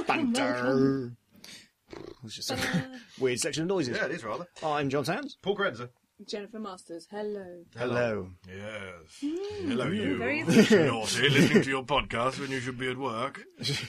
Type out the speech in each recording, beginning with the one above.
Banter. It's just a weird section of noises. Yeah, it is rather. I'm John Sands. Paul Grenzer. Jennifer Masters, hello. Hello. Yes. Hello, you. Very Naughty, listening to your podcast when you should be at work.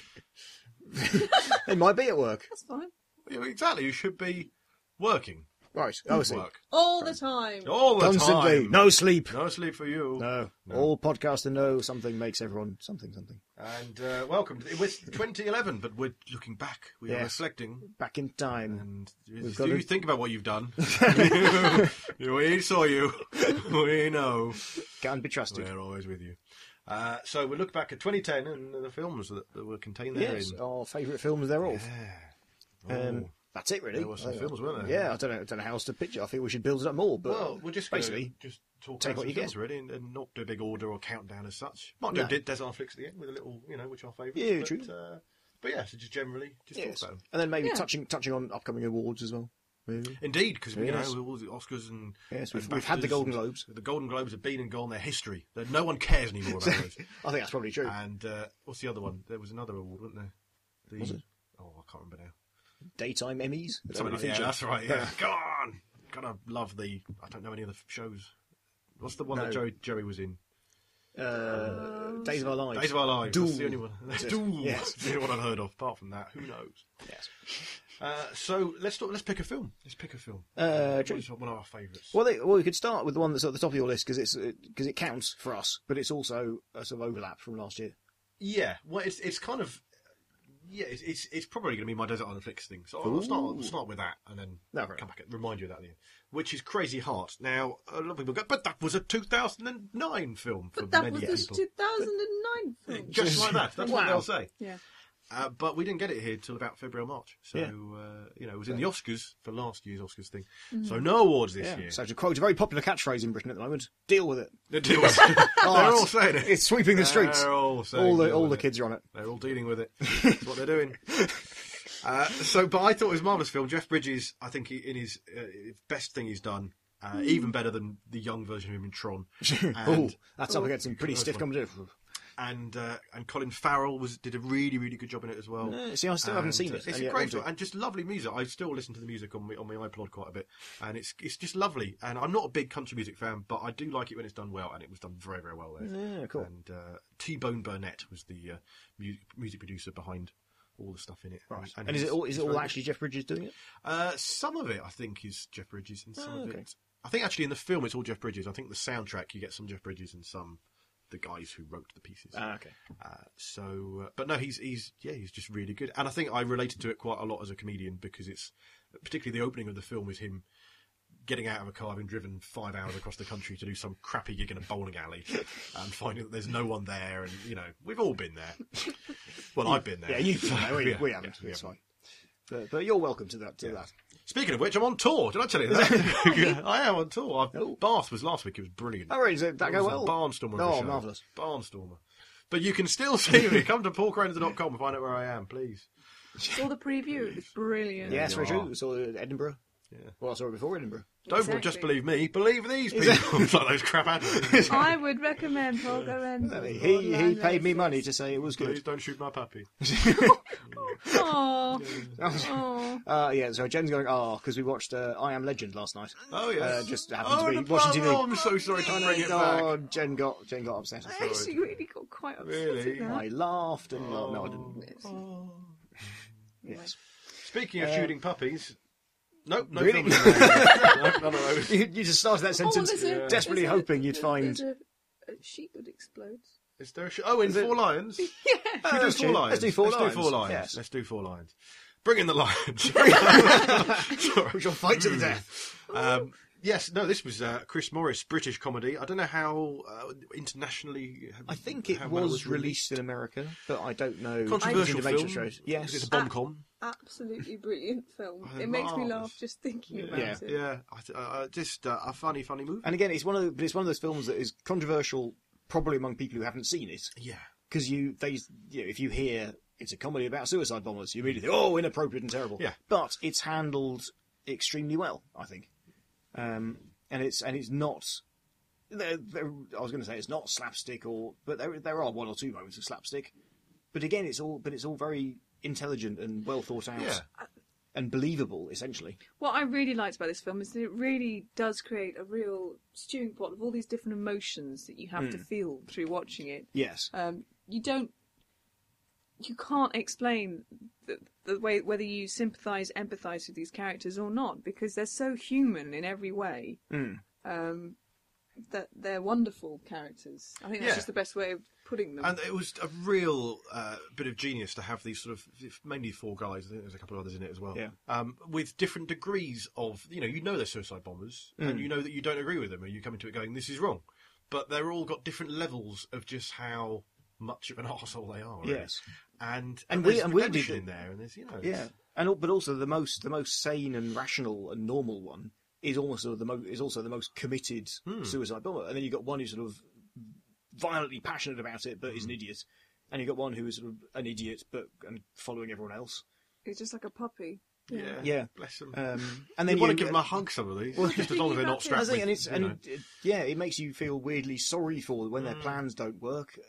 They might be at work. That's fine. Yeah, exactly, you should be working. Right. Oh, I see. Work. All the time. All the Constantly. time. No sleep. No sleep for you. No. All podcaster know something makes everyone something. And welcome. It was 2011, but we're looking back. We are Yes. reflecting. Back in time. And We've do got you think about what you've done? We saw you. We know. Can't be trusted. We're always with you. So we look back at 2010 and the films that were contained there. Yes, our favourite films thereof. Yeah. That's it, really. There were some films, weren't there? Yeah, I don't know how else to picture. I think we should build it up more. But Well, we're just basically just talk take about what you films, get. really, and not do a big order or countdown as such. Might do No. Des Flicks at the end with a little, which are favourites. Yeah, but, true. But yeah, so just generally, just Yes. talk about them. And then maybe Yeah. touching on upcoming awards as well. Maybe. Indeed, because Yes. all the Oscars and Yes, and we've had the BAFTAs Golden and- Globes. The Golden Globes have been and gone. They're history. No one cares anymore about those. I think that's probably true. And what's the other one? There was another award, wasn't there? Was it? Oh, I can't remember now. Daytime Emmys. Something like, yeah, that's right. Yeah, go on. Gotta love the. I don't know any other shows. What's the one No. that Joey was in? Days of Our Lives. Days of Our Lives. Duel. That's the only one. Duel. Yes. That's the only one I've heard of. Apart from that, who knows? Yes. So let's pick a film. Let's pick a film. True. What's one of our favourites? Well, we could start with the one that's at the top of your list because it counts for us, but it's also a sort of overlap from last year. Yeah. Well, it's kind of. Yeah, it's probably going to be my Desert Island Flicks thing. So I'll start with that and then No, fair come back and remind you of that at the end. Which is Crazy Heart. Now, a lot of people go, but that was a 2009 film for But that many was people. the 2009 film. Just like that. That's what Wow. they'll say. Yeah. But we didn't get it here till about February or March. So, Yeah. it was in the Oscars for last year's Oscars thing. So no awards this Yeah. year. So to quote a very popular catchphrase in Britain at the moment, deal with it. They're all saying it. It's sweeping the streets. They're all saying All deal the with kids are on it. They're all dealing with it. That's what they're doing. But I thought it was a marvellous film. Jeff Bridges, I think in his best thing he's done, even better than the young version of him in Tron. Oh, that's up against some pretty stiff competition. And Colin Farrell did a really, really good job in it as well. See, I still haven't And, seen it. It's and a yet great want to. film, and just lovely music. I still listen to the music on my iPod quite a bit, and it's just lovely. And I'm not a big country music fan, but I do like it when it's done well, and it was done very, very well there. Yeah, cool. And T-Bone Burnett was the music producer behind all the stuff in it. Right. And is it all actually Jeff Bridges doing it? Some of it, I think, is Jeff Bridges, and some of okay. it. I think actually in the film it's all Jeff Bridges. I think the soundtrack you get some Jeff Bridges and some the guys who wrote the pieces. Okay. But no, he's just really good, and I think I related to it quite a lot as a comedian because it's particularly the opening of the film is him getting out of a car, having driven 5 hours across the country to do some crappy gig in a bowling alley, and finding that there's no one there, and we've all been there. Well, I've been there. Yeah, you've been there. We Yeah, haven't. yeah, it's we fine. But you're welcome to that. That. Speaking of which, I'm on tour. Did I tell you that? I am on tour. Bath was last week. It was brilliant. Oh, right, did that go It was well? a barnstormer of a Oh, show. marvellous. Barnstormer. But you can still see me. Come to paulcrenzer.com and find out where I am, please. Saw the preview. It's brilliant. Yes, very Yeah. true. We saw Edinburgh. Yeah. Well, I saw it before Edinburgh. Don't Exactly. just believe me. Believe these people. It's like those crap adverts. I would recommend Paul Lorenzo. He paid me money to say it was Please good. don't shoot my puppy. Oh. Oh. Yeah, so Jen's going, because we watched I Am Legend last night. Oh, yeah. Just happened to be the watching bum. TV. Oh, I'm so sorry to bring it back. Oh, Jen got upset. I actually really got quite upset Really? at that. I laughed and laughed. No, I didn't. Yes. Yes. Speaking of shooting puppies... Nope, no Really? film in there. No, none of those. You just started that sentence desperately hoping you'd find. There's a sheep that explodes. Is there in Four Lions? Should we do that's Four true. Lions? Let's do Four Let's Lions. do Four Lions. Yes. Let's do Four Lions. Bring in the lions. Sorry. We shall fight to the death. Yes, no, this was Chris Morris, British comedy. I don't know how internationally... I think it how well was released in America, but I don't know. Controversial Individual film. shows. Yes. It's a bomb-com. Absolutely brilliant film. Oh, It makes me marvellous. laugh just thinking about Yeah. it. Yeah, just a funny movie. And again, it's one of those films that is controversial, probably among people who haven't seen it, Yeah. because if you hear it's a comedy about suicide bombers, you immediately think, oh, inappropriate and terrible. Yeah. But it's handled extremely well, I think. And it's not. I was going to say it's not slapstick, but there are one or two moments of slapstick. But again, it's all very intelligent and well thought out Yeah. and believable, essentially. What I really liked about this film is that it really does create a real stewing pot of all these different emotions that you have to feel through watching it. Yes. You can't explain the way whether you sympathise, empathise with these characters or not, because they're so human in every way. That they're wonderful characters. I think that's Yeah. just the best way of putting them. And it was a real bit of genius to have these sort of mainly four guys. I think there's a couple of others in it as well. Yeah. With different degrees of you know they're suicide bombers, and you know that you don't agree with them, and you come into it going, "This is wrong," but they're all got different levels of just how much of an arsehole they are. Really. Yes. And we- there's and we redemption did- in there, and there's Yeah, but also the most sane and rational and normal one is also the most committed suicide bomber. And then you've got one who's sort of violently passionate about it, but is an idiot. And you've got one who is sort of an idiot, and following everyone else. It's just like a puppy. Yeah, bless them. And then you want to give them a hug, some of these, just as long as they're not I strapped. I think, with, it makes you feel weirdly sorry for them when their plans don't work.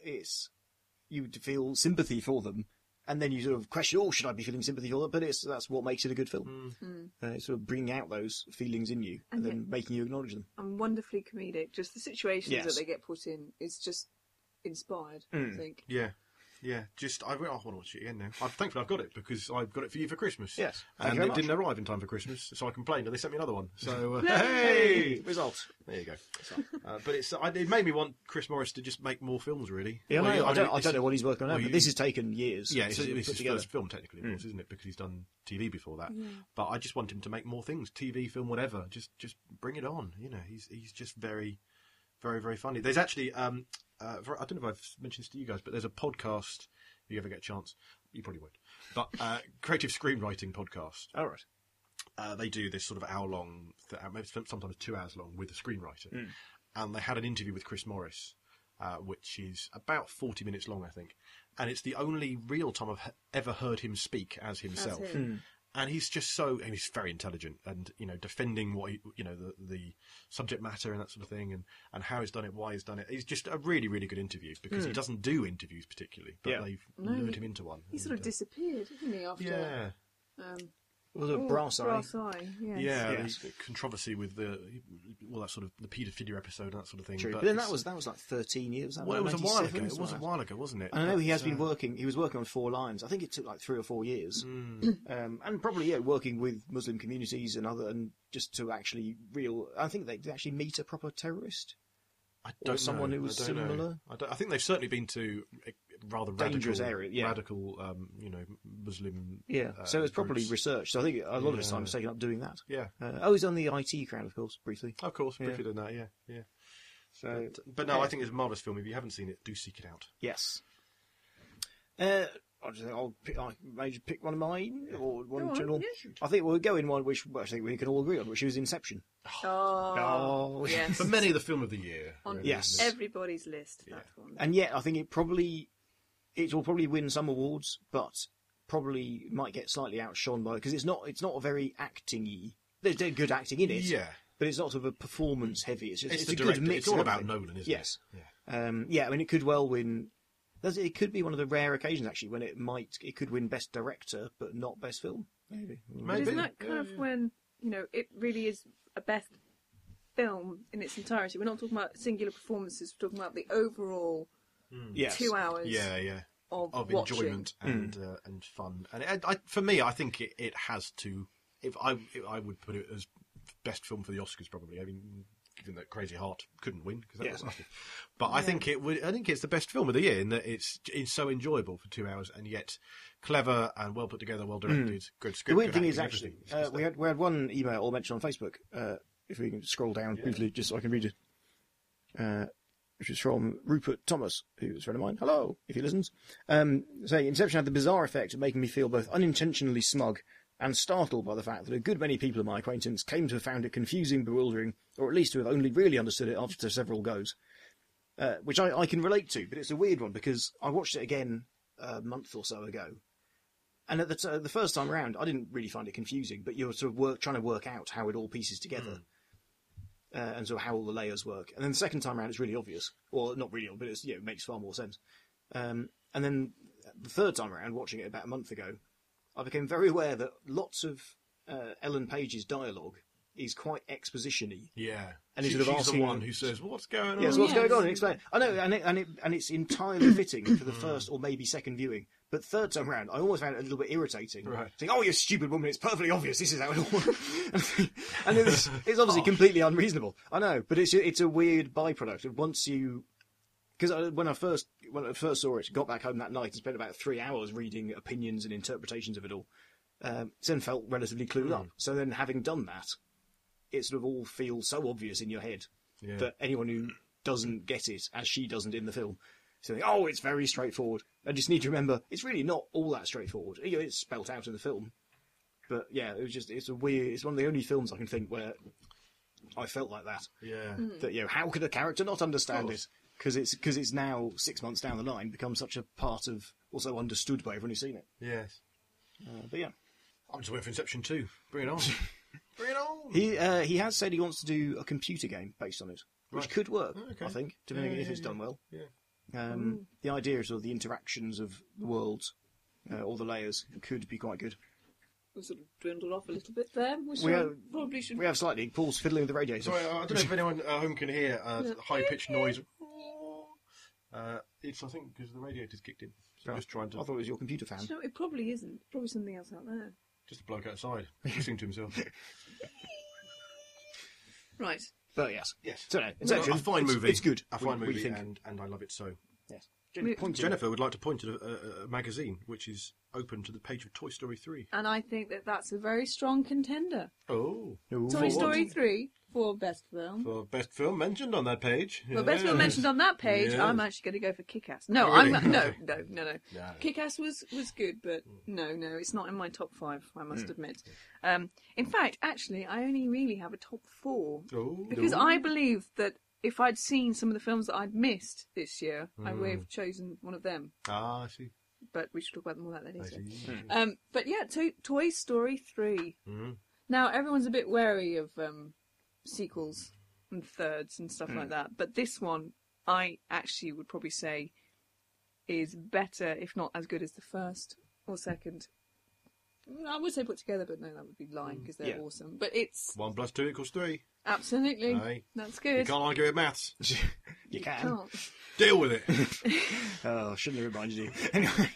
You feel sympathy for them, and then you sort of question, "Oh, should I be feeling sympathy for them?" But that's what makes it a good film. It's sort of bringing out those feelings in you and then making you acknowledge them. And wonderfully comedic. Just the situations Yes. that they get put in is just inspired, I think. Yeah. Just I want to watch it again now. I'm thankful I've got it because I've got it for you for Christmas. Yes, thank and you very it didn't much. arrive in time for Christmas, so I complained, and they sent me another one. So Hey, result. there you go. But it made me want Chris Morris to just make more films. Really. Yeah, Well, I don't know what he's working on now, well, but this has taken years. Yeah, it's to his put together. first film, technically, of course, isn't it? Because he's done TV before that. But I just want him to make more things, TV, film, whatever. Just bring it on. He's just very, very, very funny. There's actually, I don't know if I've mentioned this to you guys, but there's a podcast. If you ever get a chance, you probably won't. But creative screenwriting podcast. All right. They do this sort of hour-long, sometimes 2 hours long, with a screenwriter. And they had an interview with Chris Morris, which is about 40 minutes long, I think. And it's the only real time I've ever heard him speak as himself. As him. And he's just and he's very intelligent and, defending what, the subject matter and that sort of thing and how he's done it, why he's done it. He's just a really, really good interview because he doesn't do interviews particularly, but they've lured him into one. He sort of disappeared, didn't he, after... Yeah. Was it Brass Eye? Brass Eye, yes. Yeah, Yes. the controversy with all that sort of the paedophile episode and that sort of thing. True. But then that was like 13 years. Well, it was a while ago. 97, It was a something like while ago, wasn't it? that. I know he has But, been working. He was working on 4 Lions. I think it took like 3 or 4 years, and probably working with Muslim communities and just to actually I think they actually meet a proper terrorist. I don't someone know. who was I don't know. similar? I think they've certainly been to a rather Dangerous area, yeah. radical, Muslim. Yeah, so it's properly groups. researched. So I think a lot of his time is taken up doing that. Yeah, He's on the IT Crowd, of course, briefly. of course, Yeah. briefly done that. Yeah. So, But no, I think it's a marvelous film. If you haven't seen it, do seek it out. yes. I'll maybe pick one of mine, or one Go on, general. yeah. I think we'll go in one which I think we can all agree on, which is Inception. Oh, yes. For many, the film of the year. On really, Yes. isn't it? everybody's list, that one. And yet, I think it will probably win some awards, but probably might get slightly outshone by because it's not a very acting-y. There's good acting in it, Yeah. but it's not sort of a performance heavy. It's just It's it's the a good director. mix. It's all of about everything. Nolan, isn't Yes. it? Yeah. Yeah, I mean, it could well win. It could be one of the rare occasions actually when it could win best director, but not best film. Maybe. But Maybe. isn't that kind of when, it really is a best film in its entirety? We're not talking about singular performances, we're talking about the overall Yes. 2 hours Yeah. of Of watching. enjoyment and fun. And for me, I think it has to. If I would put it as best film for the Oscars, probably. I mean, given that Crazy Heart couldn't win because that Yes. was. But I think it would. I think it's the best film of the year in that it's so enjoyable for 2 hours and yet clever and well put together, well directed, good script. The weird good thing is acting, actually everything. It's just we had one email or mention on Facebook. If we can scroll down briefly, just so I can read it. Which is from Rupert Thomas, who's a friend of mine. Hello, if he listens. Saying Inception had the bizarre effect of making me feel both unintentionally smug and startled by the fact that a good many people of my acquaintance claim to have found it confusing, bewildering, or at least to have only really understood it after several goes. Which I can relate to, but it's a weird one because I watched it again a month or so ago. And at the first time around, I didn't really find it confusing, but you're sort of trying to work out how it all pieces together. And sort of how all the layers work. And then the second time around, it's really obvious. Or not really, but it makes far more sense. And then the third time around, watching it about a month ago, I became very aware that lots of Ellen Page's dialogue is quite exposition-y. Yeah. And he's she's sort of asking the one who says, "What's going on?" Yes, what's yes. going on? Explain. I know, and it's entirely fitting for the first or maybe second viewing. But third time round, I almost found it a little bit irritating. Right. Saying, "Oh, you stupid woman! It's perfectly obvious. This is how it all works." And it's obviously completely unreasonable. I know, but it's a weird byproduct of once you. Because when I first saw it, got back home that night and spent about 3 hours reading opinions and interpretations of it all. Then felt relatively clued up. So then, having done that, it sort of all feels so obvious in your head that anyone who doesn't get it, as she doesn't in the film, so oh, it's very straightforward. I just need to remember it's really not all that straightforward. You know, it's spelt out in the film, but yeah, it's one of the only films I can think where I felt like that. Yeah. That how could a character not understand it? Because it's now 6 months down the line become such a part of also understood by everyone who's seen it. Yes. But yeah. I'm just waiting for Inception 2. Bring it on. Bring it on. He has said he wants to do a computer game based on it, which Right. could work, Okay. I think, depending if it's done well. Yeah. The idea of sort of the interactions of the worlds, all the layers, could be quite good. We sort of dwindled off a little bit there, which We I have- probably should. We have slightly. Paul's fiddling with the radio. Sorry, I don't know if anyone at home can hear high-pitched noise. It's, I think, because the radiator's kicked in. So I'm just trying I to... thought it was your computer fan. No, it probably isn't. Probably something else out there. Just a bloke outside, listening to himself. Right. But yes. Yes. So no, No, Inception, a fine movie. It's good. A fine we movie, think. and I love it so. Yes. Jennifer would like to point at a magazine which is open to the page of Toy Story 3. And I think that that's a very strong contender. Oh. Toy Story 3 for best film. For best film mentioned on that page. Well, best film mentioned on that page. Yes. I'm actually going to go for Kick-Ass. No, Oh, really? no. No. Kick-Ass was good, but no, it's not in my top 5. I must admit. In fact, actually, I only really have a top 4 Oh. because I believe that if I'd seen some of the films that I'd missed this year, I would have chosen one of them. Ah, I see. But we should talk about them all that later. I see. But yeah, Toy Story 3. Mhm. Now, everyone's a bit wary of sequels and thirds and stuff like that. But this one, I actually would probably say, is better, if not as good as the first or second. I would say put together, but no, that would be lying because they're awesome. But it's 1 + 2 = 3. absolutely, Aye. that's You good. can't argue with maths. You can. Can't. Deal with it. Oh, shouldn't have reminded you. Anyway.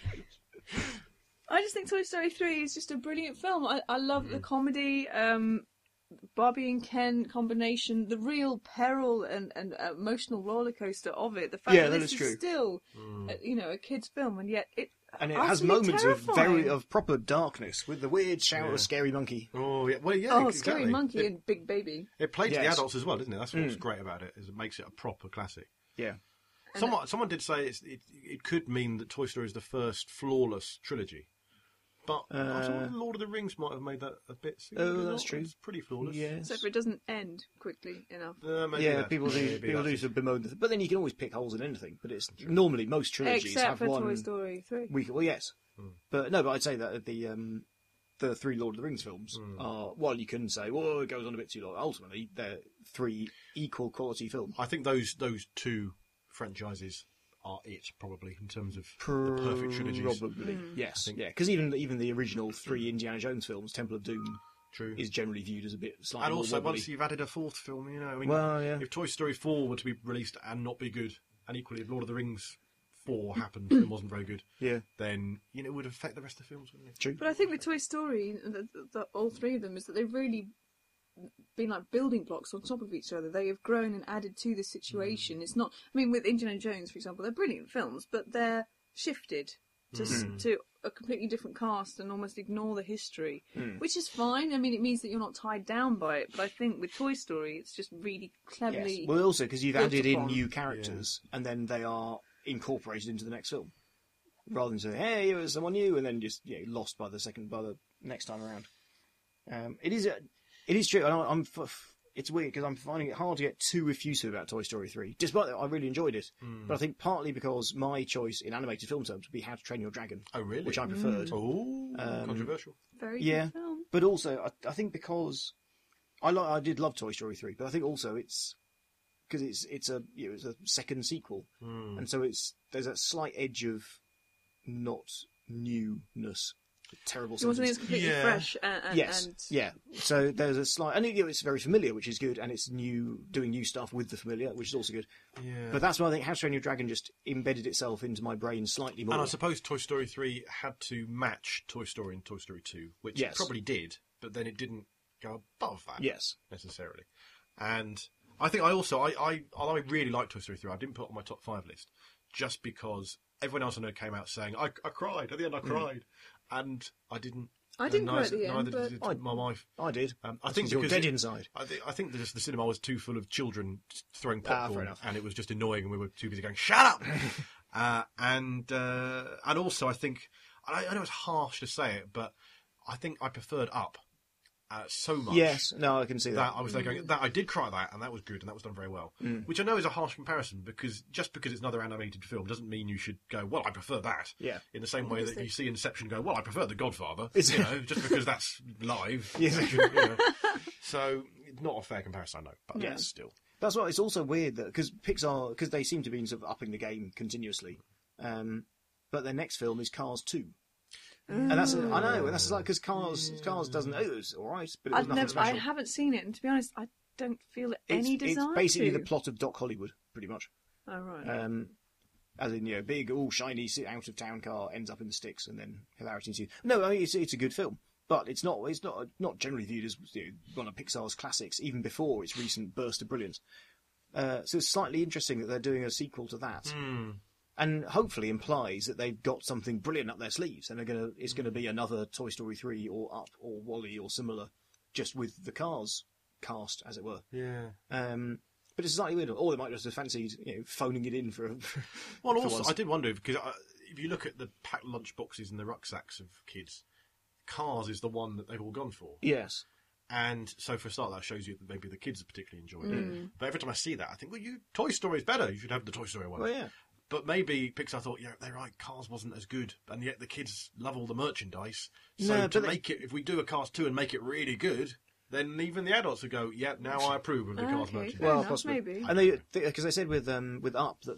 I just think Toy Story 3 is just a brilliant film. I love the comedy, Barbie and Ken combination, the real peril and emotional roller coaster of it. The fact Yeah, that that this is true. is still, a kid's film, and yet it has utterly moments terrifying. of proper darkness with the weird shout of Scary Monkey. Oh, yeah. Well, yeah, Oh, exactly. Scary Monkey and Big Baby. It played to the Yes. adults as well, doesn't it? That's what's great about it, is it makes it a proper classic. Yeah. Someone did say it could mean that Toy Story is the first flawless trilogy. But I thought Lord of the Rings might have made that a bit... that's true. It's pretty flawless. Yes. Except for it doesn't end quickly enough. Maybe Yeah, that's- people do maybe that's sort of bemoan the but then you can always pick holes in anything. But it's normally most trilogies Except have for one Toy Story 3. week. Well, yes, but I'd say that the 3 Lord of the Rings films are, while you can say, well, it goes on a bit too long, ultimately they're 3 equal quality films. I think those 2 franchises are it, probably, in terms of the perfect trilogies. Probably, yes, yeah. Because even the original 3 Indiana Jones films, Temple of Doom, True. is generally viewed as a bit slightly And more also, wobbly. once you've added a 4th film, I mean, Well, yeah. if Toy Story 4 were to be released and not be good, and equally if Lord of the Rings 4 happened and wasn't very good, Yeah, then it would affect the rest of the films, wouldn't it? true. But I think with Toy Story, all 3 of them, is that they've really been like building blocks on top of each other. They have grown and added to the situation. It's not. I mean, with Indiana Jones, for example, they're brilliant films, but they're shifted to a completely different cast and almost ignore the history, which is fine. I mean, it means that you're not tied down by it. But I think with Toy Story, it's just really cleverly. Yes. Well, also because you've built added in upon. new characters, and then they are incorporated into the next film, rather than say, "Hey, it was someone new," and then just lost by the next time around. It is true, and it's weird because I'm finding it hard to get too effusive about Toy Story 3, despite that I really enjoyed it. But I think partly because my choice in animated film terms would be How to Train Your Dragon, Oh, really? which I preferred. Oh, controversial. Very Yeah, good film. but also I think because I did love Toy Story 3, but I think also it's because it's a second sequel, and so there's that slight edge of not newness. Terrible You want something sentence. that's completely Yeah. fresh and Yes, yeah. So there's a slight, and it's very familiar, which is good, and it's doing new stuff with the familiar, which is also good. Yeah. But that's why I think How to Train Your Dragon just embedded itself into my brain slightly more. And I suppose Toy Story 3 had to match Toy Story and Toy Story 2, which Yes. it probably did, but then it didn't go above that Yes. necessarily. And I think although I really like Toy Story 3, I didn't put it on my top 5 list just because everyone else I know came out saying, I cried, at the end I cried. And I didn't. I didn't cry at Neither the end, did but my wife. I did. I think you're because dead inside. I think that just the cinema was too full of children throwing fair popcorn, enough. and it was just annoying, and we were too busy going, "Shut up!" and also I think I know it's harsh to say it, but I think I preferred Up so much. Yes, no, I can see that. That I was there going, that I did cry that, and that was good, and that was done very well. Which I know is a harsh comparison, because just because it's another animated film doesn't mean you should go, well, I prefer that. Yeah. In the same way that you see Inception go, well, I prefer The Godfather. It's- Just because that's live. Yeah. So it's not a fair comparison, I know, but Yeah. still. That's why it's also weird that because Pixar, because they seem to be sort of upping the game continuously, but their next film is Cars 2. And that's I know, and that's like because Cars doesn't. It was all right, but it was nothing I special. haven't seen it, and to be honest, I don't feel any desire It's basically to. the plot of Doc Hollywood, pretty much. Oh right. As in, big, all shiny, out of town car ends up in the sticks, and then hilarity ensues. No, I mean it's a good film, but it's not generally viewed as one of Pixar's classics, even before its recent burst of brilliance. So it's slightly interesting that they're doing a sequel to that. And hopefully implies that they've got something brilliant up their sleeves, and it's going to be another Toy Story 3 or Up or WALL-E or similar, just with the Cars cast, as it were. Yeah. But it's slightly weird. Or they might just have fancied phoning it in for. Well, for also, once. I did wonder, because if you look at the packed lunch boxes and the rucksacks of kids, Cars is the one that they've all gone for. Yes. And so for a start, that shows you that maybe the kids are particularly enjoying it. But every time I see that, I think, well, Toy Story is better. You should have the Toy Story one. Well, yeah. But maybe Pixar thought, yeah, they're right, Cars wasn't as good, and yet the kids love all the merchandise. So No, to but make it, if we do a Cars 2 and make it really good, then even the adults would go, yeah, now I approve of the Cars Okay, merchandise. fair Well, enough, possibly. maybe. And because they said with Up that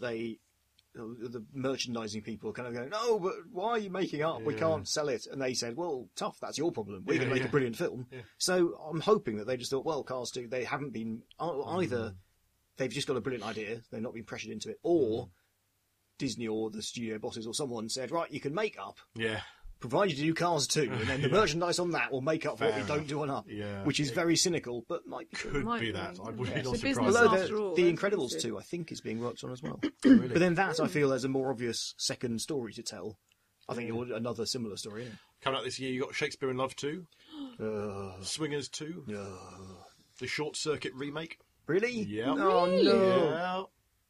the merchandising people are kind of going, no, but why are you making Up? We can't sell it. And they said, well, tough, that's your problem. We're going to make a brilliant film. Yeah. So I'm hoping that they just thought, well, Cars 2, they haven't been either. They've just got a brilliant idea. They've not been pressured into it, or Disney or the studio bosses or someone said, right, you can make Up, Yeah. provided you do Cars 2, and then the merchandise on that will make up for what we Fair don't enough. do on Up, Yeah. which is very cynical, but might be true. Could Might be be. that. I would be It's not a business surprised. Although after all, the let's Incredibles face it. 2, I think, is being worked on as well. Really? But then that, I feel, there's a more obvious second story to tell. I think you're another similar story, isn't Coming out this year, you got Shakespeare in Love 2, it? Swingers 2, the Short Circuit remake. Really? Yeah. Oh, no. Yeah.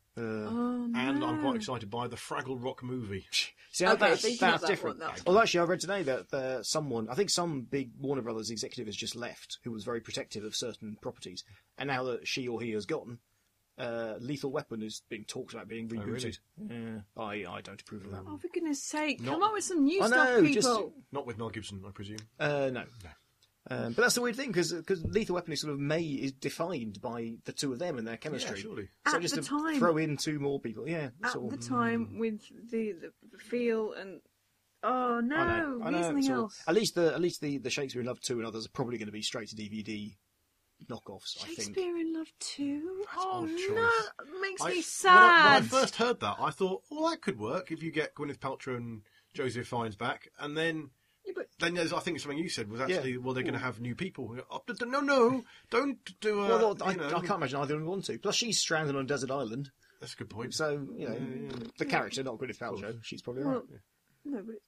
Oh, no. And I'm quite excited by the Fraggle Rock movie. See, Okay, that's, thinking that's of that different. one, that's Well, actually, I read today that some big Warner Brothers executive has just left, who was very protective of certain properties. And now that she or he has gone, Lethal Weapon is being talked about being rebooted. really? I don't approve of that. Oh, for goodness sake, Not- come up with some new I stuff, know, people. just- Not with Mel Gibson, I presume. No. But that's the weird thing, because Lethal Weapon is is defined by the two of them and their chemistry. Yeah, surely. So At just the to time- throw in two more people, yeah. At sort the of. time, with the feel and... Oh, no, I know. something sort of- else. At least the Shakespeare in Love 2 and others are probably going to be straight to DVD knockoffs, I think. Shakespeare in Love 2? Oh, odd no, choice. it makes me When sad. I first heard that, I thought, well, that could work if you get Gwyneth Paltrow and Joseph Fiennes back, and then... Yeah, but Then there's, I think something you said was actually, well, they're going to have new people. Oh, no, don't do a... Well, I you know, can't imagine either of them want to. Plus, she's stranded on a desert island, That's a good point. so, the character, not Gwyneth Paltrow, she's probably right. Well, no, but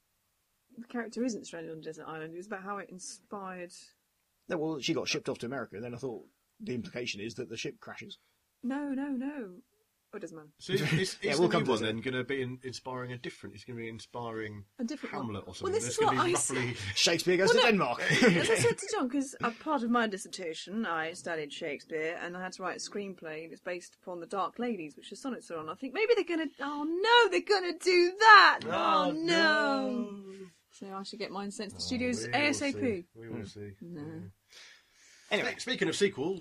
the character isn't stranded on a desert island. It was about how it inspired... No, well, she got shipped off to America, and then I thought the implication is that the ship crashes. No. Oh, it doesn't matter. So is Yeah, the we'll new come to one this. then going to be inspiring a different... It's going to be inspiring A different one. Hamlet or Well, something. this There's is going to what be I roughly... Shakespeare goes to Denmark. As I said to John, because a part of my dissertation, I studied Shakespeare, and I had to write a screenplay that's based upon The Dark Ladies, which the sonnets are on. I think maybe they're going to... Oh, no, they're going to do that! Oh, no! So I should get mine sent to the studios We will ASAP. see. We will see. No. Anyway, Speaking of sequels,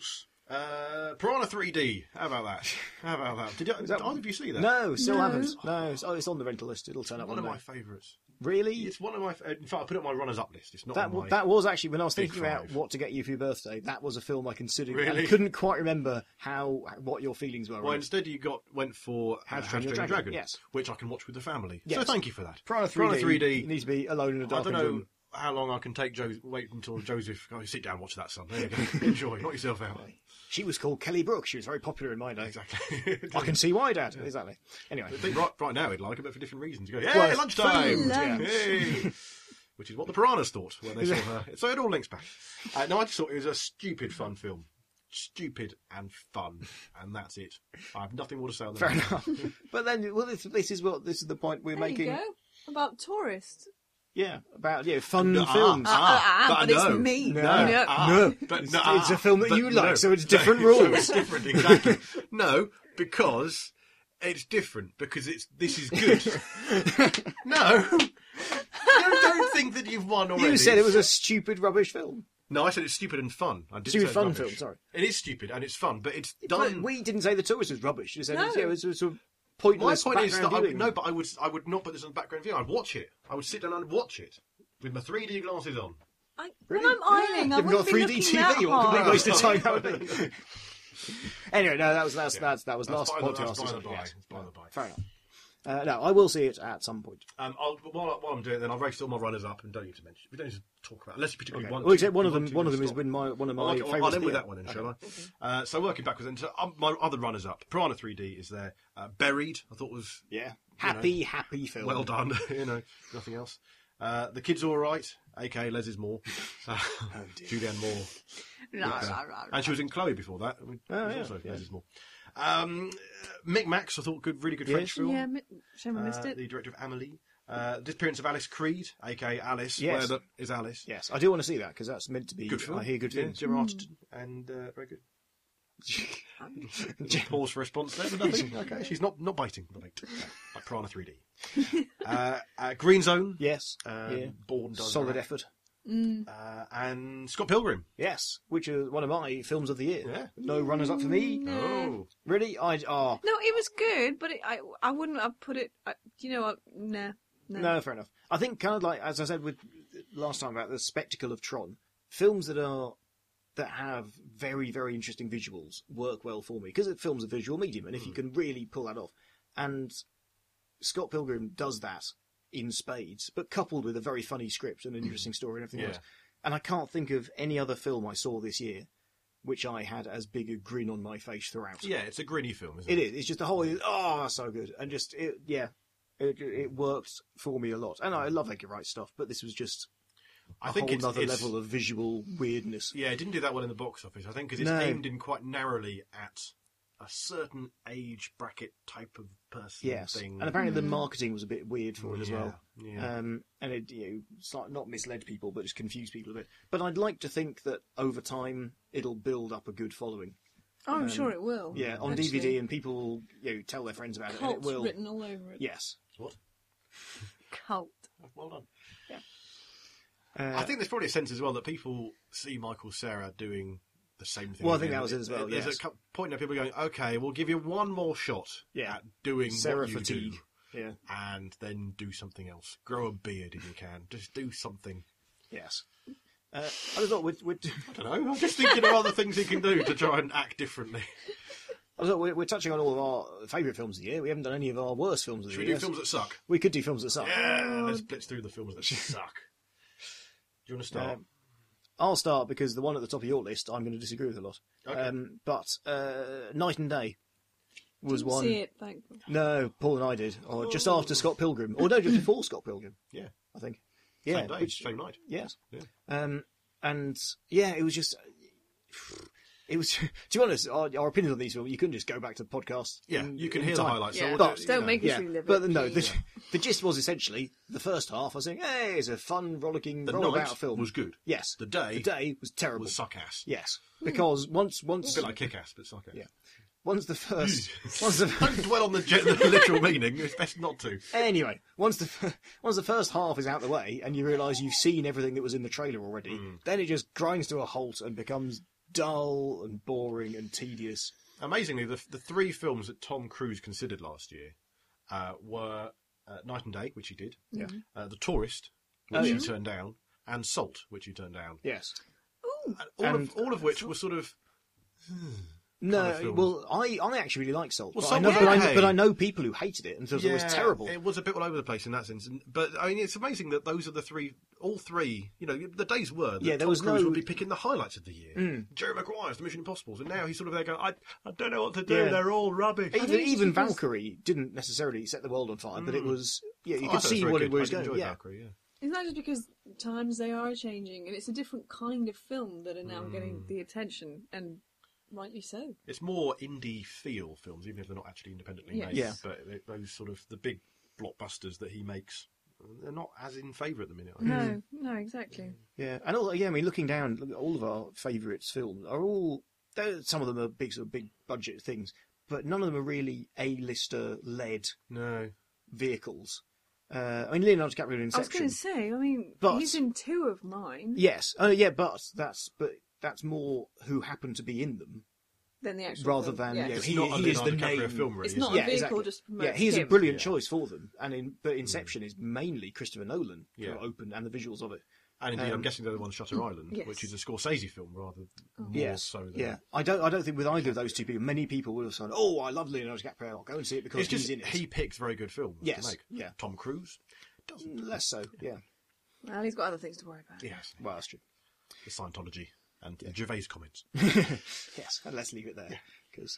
Piranha 3D. How about that? Did either of you see that? No, still No. haven't. No, it's on the rental list. It'll turn up One of day. my favourites. Really? It's one of my. In fact, I put it on my runners-up list. It's not That on my. that was actually when I was Big thinking about five. what to get you for your birthday. That was a film I considered. I Really? couldn't quite remember what your feelings were. Well, on it. instead you went for How to Train Your Dragon, yes. which I can watch with the family. Yes. So thank you for that. Piranha 3D needs to be alone in a I dark don't know room. how long I can take. Wait until Joseph. Oh, sit down, watch that, son. There you go. Enjoy, knock yourself out. She was called Kelly Brook. She was very popular in my day. Exactly. I can see why, Dad. Exactly. Anyway, I think right now he'd like it, but for different reasons. You go, Well, hey, lunchtime! food, yeah. Hey! Which is what the piranhas thought when they saw her. So it all links back. No, I just thought it was a stupid, fun film. Stupid and fun, and that's it. I have nothing more to say on that. fair enough. But then, well, this is the point we're There making. you go. About tourists. Yeah, about fun Ah, films. but but no. it's me. No. No. No, But it's a film that but you like, no. so it's different So rules. it's different, exactly. No, because it's different. Because this is good. No, you don't think that you've won already. You said it was a stupid, rubbish film. No, I said it's stupid and fun. I didn't Stupid say fun rubbish. film. Sorry, It is stupid and it's fun, but it's but done. we didn't say the tourist was rubbish. You said No. it was sort of My pointless. point is that background I viewing. no, but I would not put this on background viewing. I'd watch it. I would sit down and watch it with my 3D glasses on. When I'm ironing, I You've got wouldn't be 3D looking TV. that What a hard. complete waste of time that would be. Anyway, no, that was last That's podcast. by the- that's or by the something, by. yes. It's by the by. Fair enough. No, I will see it at some point. While I'm doing it, then I've raced all my runners up and don't need to mention. We don't need to talk about it, unless you particularly Okay. want. Well, to. except one of You them. want to, One of them then has stop. been one of my Okay, favourites. I'll end with here. that one then, shall I? So working backwards then, so my other runners up, Piranha 3D is there. Buried, I thought was Yeah, happy film. well done. Nothing else. The Kid's All Right, aka Les Moore, Julianne Moore, and she was in Chloe before that. I mean, Oh, she was yeah, also yeah. Les Moore. Mick Max, I thought really good French film. Yeah, shame I missed it. The director of Amélie. Disappearance of Alice Creed, aka Alice. Yes. Where is Alice? Yes, I do want to see that because that's meant to be. Good film. I hear good Yeah, things. Gemma Arterton, and very good. Pause for response there, but nothing. Okay, she's not biting the bait, like Piranha 3D. Green Zone. Yes, yeah. Bourne does Solid right. effort. And Scott Pilgrim. Yes, which is one of my films of the year. Yeah. No runners up for me. Oh, Really? No, it was good, but I wouldn't have put it. You know what? Nah. No, fair enough. I think kind of like as I said with last time about the spectacle of Tron, films that have very, very interesting visuals work well for me because film's a visual medium, and if you can really pull that off, and Scott Pilgrim does that in spades, but coupled with a very funny script and an interesting story and everything Yeah. else. And I can't think of any other film I saw this year which I had as big a grin on my face throughout. yeah, it's a gritty film, isn't It it? is. It's just the whole. Oh, so good, and just it worked for me a lot. And I love Edgar Wright stuff, but this was just I a think whole it's other level of visual weirdness. Yeah, it didn't do that well in the box office. I think because it's No. aimed in quite narrowly at a certain age bracket type of person Yes, thing. and apparently the marketing was a bit weird for it as well. Yeah. And it it's like not misled people, but just confused people a bit. But I'd like to think that over time it'll build up a good following. Oh, I'm sure it will. Yeah, on eventually. DVD, and people tell their friends about it, and it Cult's will. written all over it. Yes. What? Cult. Well done. Uh, I think there's probably a sense as well that people see Michael Cera doing the same thing. Well, I think again. that was it as well, There's yes. a point now people are going, okay, we'll give you one more shot Yeah. at doing Sarah what you fatigue. do, Yeah. and then do something else. Grow a beard if you can. Just do something. Yes. I just thought we'd I don't know. I'm just thinking of other things he can do to try and act differently. we're touching on all of our favourite films of the year. We haven't done any of our worst films of the Should we year. do films that suck? We could do films that suck. Yeah, let's blitz through the films that suck. Do you want to start? I'll start because the one at the top of your list, I'm going to disagree with a lot. Okay. But Night and Day was Didn't one. see it, thankfully. No, Paul and I did, or just after Scott Pilgrim, or no, just before Scott Pilgrim, Yeah. I think. Yeah, Same day, same night. yes. Yeah. And yeah, it was just. It was, to be honest, our opinions on these films, you couldn't just go back to the podcast. Yeah, you can hear the time. highlights. Yeah, So But- don't make us Yeah, relive but it. no, please. the gist was essentially the first half. I was saying, "Hey, it's a fun, rollicking, The roll night about film." was good. Yes, The day was terrible. was suck ass. Yes, because once A bit like kick ass, but suck ass. Yeah. once the first Don't dwell on the literal meaning. It's best not to. anyway, once the first half is out the way and you realise you've seen everything that was in the trailer already, then it just grinds to a halt and becomes dull and boring and tedious. Amazingly, the three films that Tom Cruise considered last year were Night and Day, which he did, Yeah. The Tourist, which he turned down, and Salt, which he turned down. Yes. Ooh. All of which were sort of... No, films. well, I actually really like Salt, Well, but, Salt I know, was okay. but I know people who hated it and thought it was terrible. It was a bit all over the place in that sense. But I mean, it's amazing that those are all three. You know, the days were that Yeah, there Tom was Cruise no- would be picking the highlights of the year. Jerry Maguire's The Mission Impossibles, and now he's sort of there going, I don't know what to do. Yeah. They're all rubbish. think it's Even because- Valkyrie didn't necessarily set the world on fire, but it was you I could thought it see very what good. it was I going. enjoyed Yeah. Valkyrie, yeah. Isn't that just because times they are changing and it's a different kind of film that are now getting the attention, and rightly so. It's more indie feel films, even if they're not actually independently Yes. made. Yeah. But those sort of the big blockbusters that he makes, they're not as in favour at the minute. I think. No, exactly. Yeah, and I mean, looking down, all of our favourites films are all. Some of them are big, sort of big budget things, but none of them are really A-lister led No. vehicles. I mean, Leonardo DiCaprio in I was going Inception. to say, I mean, But- he's in two of mine. Yes, yeah, but that's more who happen to be in them Than the actual rather film. than Yeah. you know, It's he not a is the Leonardo DiCaprio name. film, really. It's is not it? a vehicle exactly. just promotes Yeah, he's a him. brilliant Yeah. choice for them, but Inception is mainly Christopher Nolan Yeah. who opened and the visuals of it. And indeed, I'm guessing they're the one Shutter Island, Yes. which is a Scorsese film rather more Yes, so than... yeah. I don't think with either of those two people, many people would have said, "Oh, I love Leonardo DiCaprio. I'll go and see it because It's just he's in it." he picks very good films Yes, to make. yeah. Tom Cruise doesn't. Less so, yeah. Well, he's got other things to worry about. Yes, Well, that's true. the Scientology and the Gervais comments. Yes, and let's leave it there because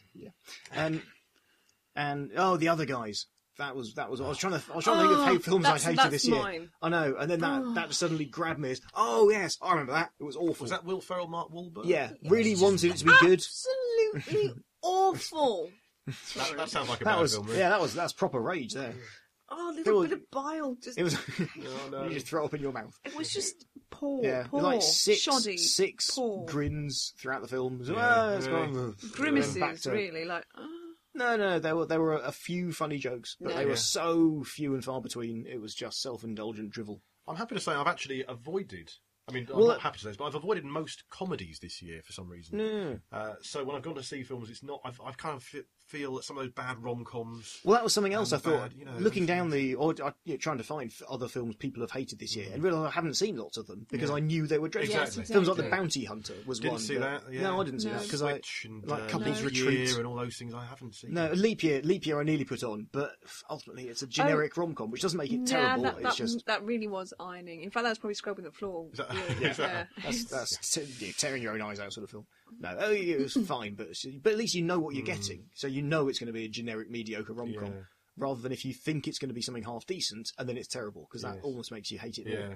and the other guys. That was. I was trying to think of how films I hated that's this year. mine. I know, and then that just suddenly grabbed me as, oh yes, I remember that. It was awful. Was that Will Ferrell, Mark Wahlberg? Yeah, really wanted it to be good. Absolutely awful. That sounds like a That bad was film. Really. that's proper rage there. Oh, a It little was- bit of bile. Just It was. Oh, no. You just throw up in your mouth. it was just poor, Yeah, poor, like shoddy, six poor. grins throughout the film. So, Yeah. it's gone. Then back grimaces. to- Really, like No, there were a few funny jokes, but No. they were Yeah. so few and far between. It was just self-indulgent drivel. I'm happy to say I've actually avoided. I mean, I'm Well, not happy to say this, but I've avoided most comedies this year for some reason. No. So when I've gone to see films, it's not. I've kind of feel that some of those bad rom-coms. Well, that was something else I And thought. bad, you know, looking those down trying to find other films people have hated this year, and realised I haven't seen lots of them because Yeah. I knew they were dreadful. Exactly. Films like The Exactly. Bounty Hunter was Didn't one. see that- that. Yeah. No, I didn't see No. that because I Switch and like Couples Leap Retreat. Year and all those things I haven't seen. no Leap Year I nearly put on, but ultimately it's a generic rom-com, which doesn't make it terrible. Yeah, It's just that really was ironing. In fact, that was probably scrubbing the floor. Is that- Yeah. is that- that's tearing your own eyes out sort of film. No, it was fine, but at least you know what you're getting, so you know it's going to be a generic mediocre rom-com, Yeah. rather than if you think it's going to be something half decent and then it's terrible, because that Yes. almost makes you hate it. Yeah.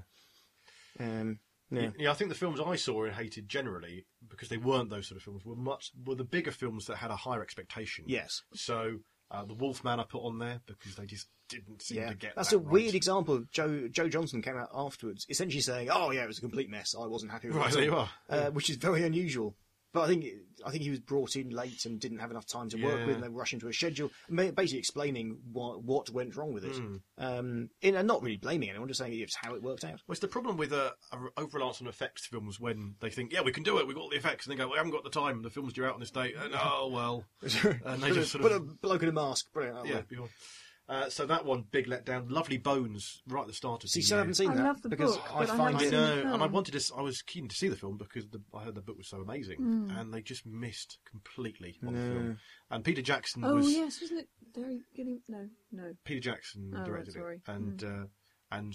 More. Yeah. Yeah, I think the films I saw and hated generally, because they weren't those sort of films, were the bigger films that had a higher expectation. Yes. So The Wolfman I put on there because they just didn't seem Yeah, to get that's that a weird right. example. Joe Johnson came out afterwards, essentially saying, "Oh yeah, it was a complete mess. I wasn't happy with Right, it." there you are. Which is very unusual. But I think he was brought in late and didn't have enough time to work Yeah. with, and they were rushing to a schedule, basically explaining what went wrong with it. Hmm. And not really blaming anyone, just saying it's how it worked out. Well, it's the problem with over-reliance on effects films when they think, yeah, we can do it, we've got all the effects, and they go, we haven't got the time, the film's due out on this date, and oh, well. And they just sort Put of... a bloke in a mask. Brilliant. Yeah, before. So that one, big letdown. Lovely Bones, right at the start of See, the still year. haven't seen I that love the because book, I but I find I haven't it. seen know, the and I film. wanted to. I was keen to see the film because I heard the book was so amazing, and they just missed completely on the film. And Peter Jackson Oh was yes, wasn't it? Derry Gilliam? No. Peter Jackson Oh, directed sorry. it, and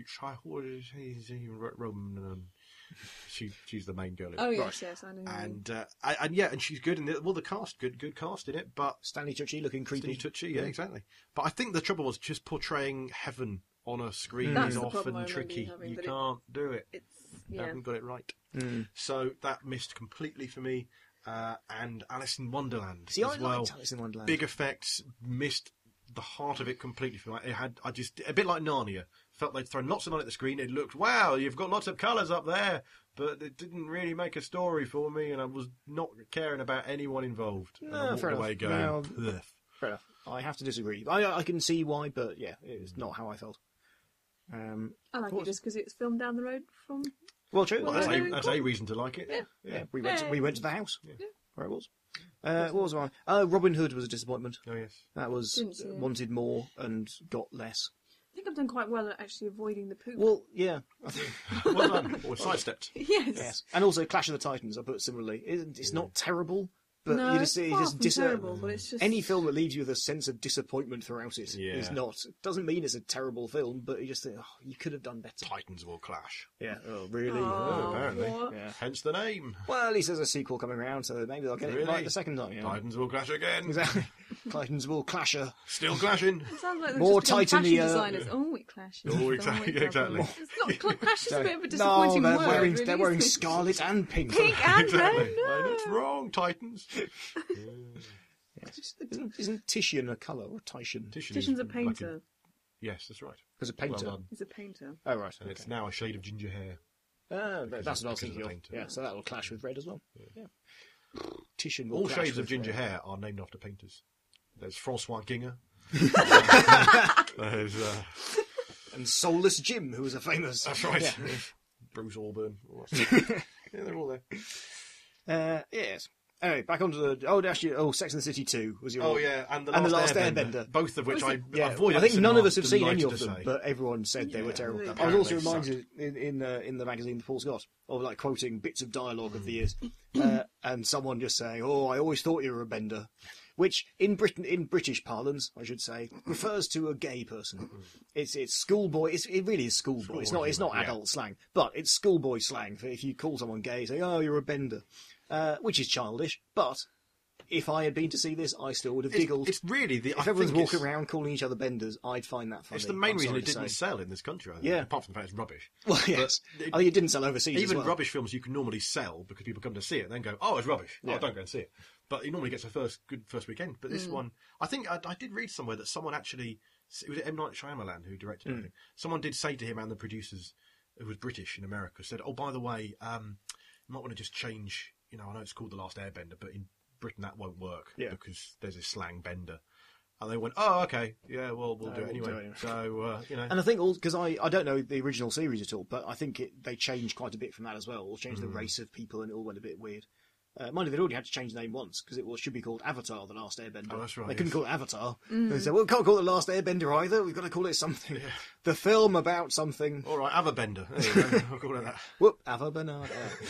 Roman. She's the main girl. in it. Oh yes, yes, I know. And she's good, and the cast, good cast in it, but Stanley Tucci looking creepy. Steve Tucci, yeah, exactly. But I think the trouble was just portraying heaven on a screen That's is the often problem I remember tricky. you having, You that can't do it. It's You yeah. haven't got it right. Mm. So that missed completely for me. And Alice in Wonderland See, I as well. liked Alice in Wonderland. Big effects, missed the heart of it completely. For me. I just a bit like Narnia. Felt they'd thrown lots of money at the screen. It looked, wow, you've got lots of colours up there, but it didn't really make a story for me, and I was not caring about anyone involved. And I No, walked fair away enough. going, Well, "Pugh." Fair enough. I have to disagree. I can see why, but yeah, it's not how I felt. I like What it just because it's filmed down the road from Well, true. Well, that's a reason to like it. Yeah, we went to the house where it was. What was I? Oh, Robin Hood was a disappointment. Oh yes. That was Didn't see it. wanted more and got less. I think I've done quite well at actually avoiding the poop. Well, yeah. Well done. Or sidestepped. yes. Yes, and also Clash of the Titans. I put similarly. It's not terrible, but No, you just it's see far just from terrible, but it's just any film that leaves you with a sense of disappointment throughout it Yeah. is not. Doesn't mean it's a terrible film, but you just think, oh, you could have done better. Titans will clash. Yeah. Oh, really? Oh, apparently. what? Yeah. Hence the name. Well, at least there's a sequel coming around, so maybe they'll get it Really? right the second time. Yeah. Titans will clash again. Exactly. Titans will clasher. Still clashing. It sounds like they're More just become tight in fashion the, designers. Oh, it clashes. Oh, exactly, it exactly. doesn't. It's not clash is a bit of a No, disappointing they're word. wearing really, they're wearing isn't it? scarlet and pink. Pink and Exactly. red. No. And it's wrong, Titans. Yes. Isn't Titian a colour or Titian? Titian's a painter. Yes, that's right. Because a painter. Well done. He's a painter. Oh right. And Okay. it's now a shade of ginger hair. That's what I was because of thinking the of. painter. Yeah, so that will clash with red as well. Yeah. Titian will All clash shades of with ginger red. hair are named after painters. There's Francois Ginger. There's And Soulless Jim, who was a famous. that's right. Yeah. Bruce Auburn. All that stuff. Yeah, they're all there. Yes. Anyway, back onto the. Sex and the City 2 was your. Oh yeah, and the Last Airbender, Airbender. both of which I Yeah, avoided. I think the none cinema, of us have seen any delighted of to them, say. but everyone said they were terrible. they I was also apparently reminded in the magazine Paul Scott of like quoting bits of dialogue of the years, and someone just saying, "Oh, I always thought you were a bender," which in British parlance, I should say, refers to a gay person. It's schoolboy. It really is schoolboy. It's not humour, yeah. adult slang, but it's schoolboy slang for if you call someone gay, say, "Oh, you're a bender," which is childish, but. If I had been to see this, I still would have giggled. It's really the. If everyone's walking around calling each other benders, I'd find that funny. It's the main I'm reason sorry it to didn't say. sell in this country. I think, Yeah. apart from the fact it's rubbish. Well, yes. I think it didn't sell overseas as Even well. rubbish films you can normally sell because people come to see it and then go, "Oh, it's rubbish. Yeah. Oh, don't go and see it." But it normally gets a good first weekend. But this one, I think I did read somewhere that someone actually, it was M. Night Shyamalan who directed it. I think. Someone did say to him and the producers, who was British in America, said, "Oh, by the way, you might want to just change. You know, I know it's called The Last Airbender, but in Britain that won't work because there's this slang bender." And they went, "Oh, okay, yeah, well, we'll do it anyway." So, you know. And I think, because I don't know the original series at all, but I think they changed quite a bit from that as well. Or changed the race of people and it all went a bit weird. Mind you, they'd already had to change the name once because should be called Avatar: The Last Airbender. Oh, that's right, They couldn't yes. call it Avatar. They said, "Well, we can't call it The Last Airbender either. We've got to call it something. The film about something." All right, Avabender. There you go. I'll call it that. Whoop, Ava Bernard.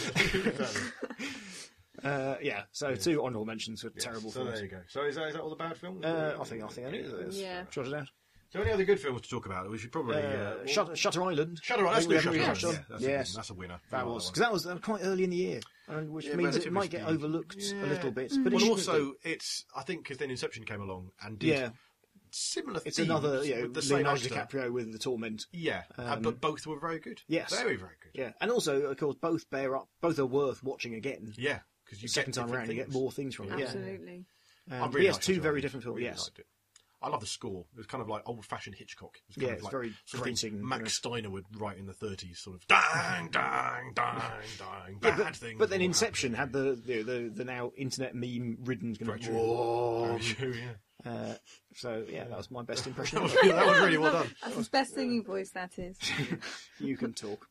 Yeah, so two honourable mentions for terrible So films. there you go. So is that all the bad films? I think I need it. Yeah. Shut it out. So any other good films to talk about? We should probably Shutter Island. Shutter Island. Let's We do haven't Shutter really Island. touched on. Yeah, that's Yes. that's a winner. That Another was one. because that was quite early in the year, which Yeah, means it relatively might get speaking. overlooked a Yeah. little bit. But it Well, shouldn't also be. it's I think because then Inception came along and did similar. It's themes another with the same Leonardo actor. DiCaprio with The Torment. Yeah, but both were very good. Yes. very very good. Yeah, and also of course both are worth watching again. Yeah, because you The second get time around, you get more things from it. Yeah. Absolutely. I But really yes, liked two Shutter very Island. different films. Really Yes. liked it. I love the score. It was kind of like old-fashioned Hitchcock. It was kind Yeah, of it's like very something grating, Max Steiner would write in the 30s, sort of dang, dang, dang, dang, bad things. But then will Inception happen. had the now internet meme ridden kind Very of true. whoa. Very true, yeah. So yeah, that was my best impression. That of was, it. that was really well done. That's his best singing voice, that is. You can talk.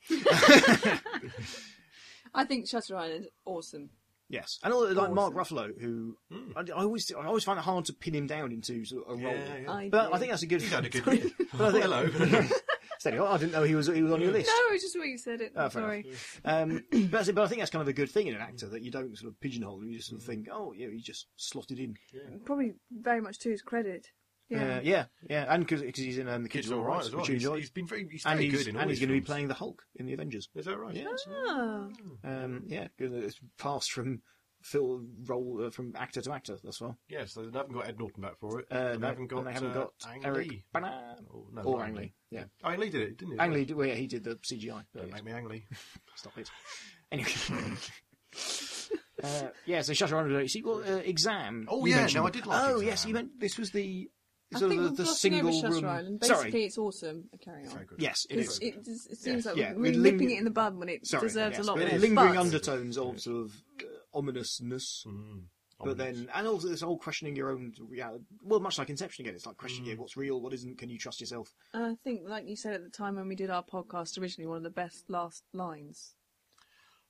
I think Shutter Island, awesome. Yes, and all, like Mark Awesome. Ruffalo, who I always find it hard to pin him down into sort of a role. Yeah. But I think that's a good. He's had a good year. But I think, Hello. Steady, I didn't know he was on your list. No, it's just the way you said it. Oh, fair Sorry. But I think that's kind of a good thing in an actor that you don't sort of pigeonhole him. You just sort of think, oh, yeah, he just slotted in. Probably very much to his credit. Yeah. Yeah, and because he's in the Kids Kids All all Right, right as well. which you enjoy. He's been very, he's And very he's good in all going his to be films. playing the Hulk in the Avengers. Is that right? Yes. Oh. Yeah, 'cause it's passed from role from actor to actor. That's well. Yes, they haven't got Ed Norton back for it. No, they haven't got, and they haven't got Ang Eric Lee. Bana Oh, no, or not Ang Lee. Yeah, Oh, Ang Lee did it, didn't he? Ang Lee. Well, yeah, he did the CGI. Don't make me Ang Lee. Stop it. Anyway. Yeah, so Shutter Island sequel, Exam. Oh, you yeah, mentioned. no, I did like Oh, Exam. yes, you meant this was the I sort think of we're the glossing over single Shutter room. Island. Basically, Sorry. it's awesome. Carry on. Very good. Yes, it is. It seems like Yeah, we're really with nipping it in the bud when it Sorry, deserves yes, a lot but more. lingering But undertones of sort of ominousness. But then, and also this whole questioning your own reality. Well, much like Inception again, it's like questioning what's real, what isn't. Can you trust yourself? I think, like you said at the time when we did our podcast originally, one of the best last lines